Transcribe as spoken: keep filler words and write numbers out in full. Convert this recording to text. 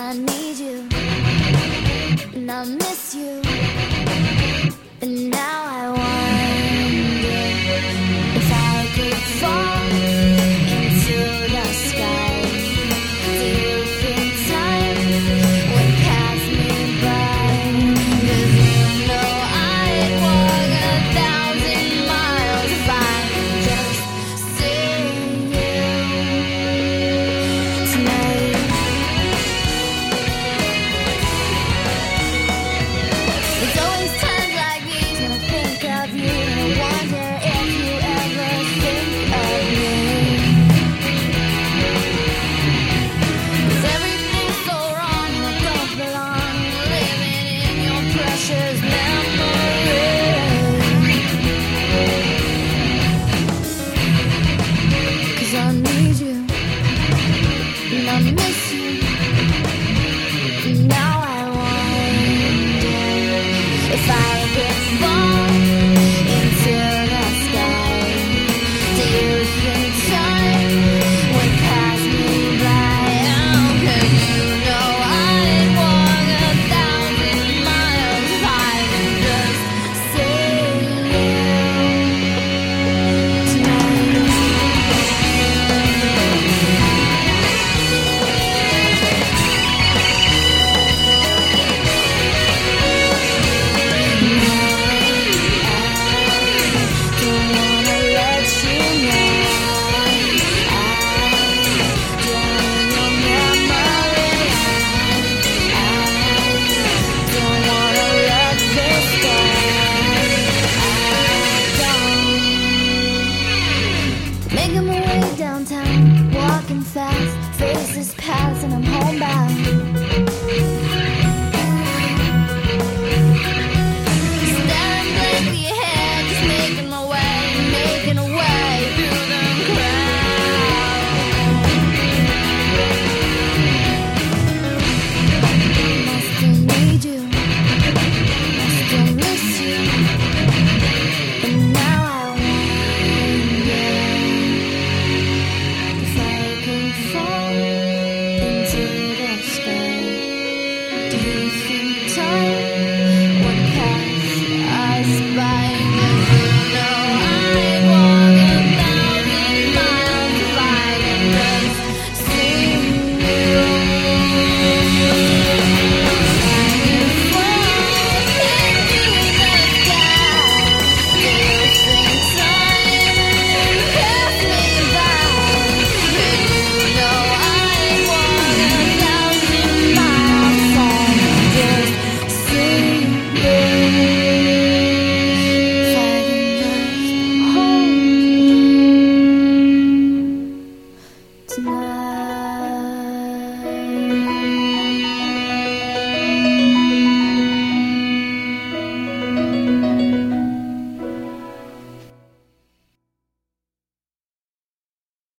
I need you, and I miss you, and now I wonder if I could fall into the sky. Do you think time would pass me by? 'Cause you know I'd walk a thousand miles if I could just see you tonight. There's always times like these when I think of you, and I wonder if you ever think of me. 'Cause everything's so wrong and I don't belong, living in your precious memory. 'Cause I need you, and I miss you, and now I wonder if I could fall into the sky. Do you think time would pass me by? Oh, 'cause you know I'd walk a thousand miles if I could just see you tonight. Don't wanna let you know I don't your memory. I don't wanna let this go. I don't. Making my way downtown, walking fast, faces pass, and I'm homebound.